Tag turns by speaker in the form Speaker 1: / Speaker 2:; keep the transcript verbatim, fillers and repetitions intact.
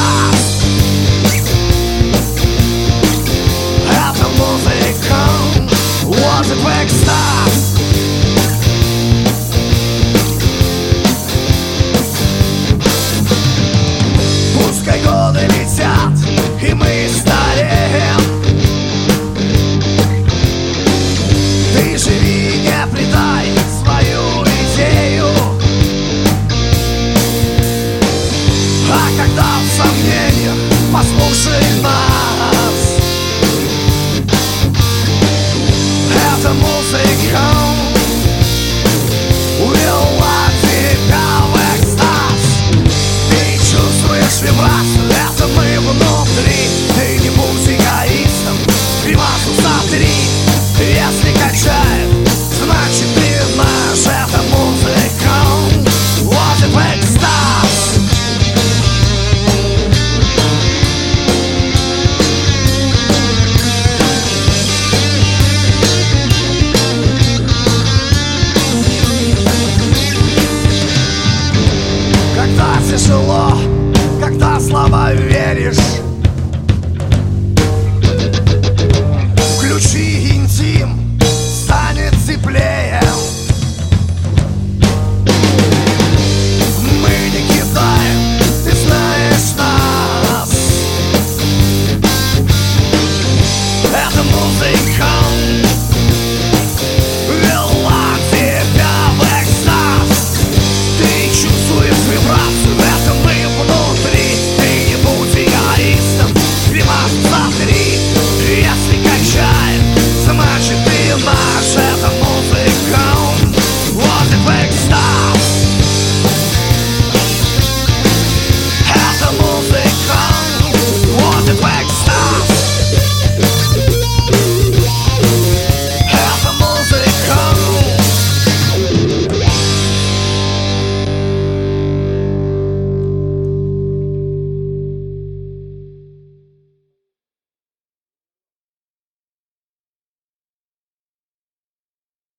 Speaker 1: экстаз. Это музыка вводит в экстаз. Пускай годы летят, и мы стареем. Ты живи, не предай свою идею. А когда в сомнениях, послушай нас. Это музыка увела тебя в экстаз. Ты чувствуешь вибрацию, это мы внутри. Ты не будь эгоистом, гримасу смотри. Если качает, значит ты наш. Это музыка вводит в экстаз. Когда тяжело, когда слабо веришь, включи интим, станет теплее.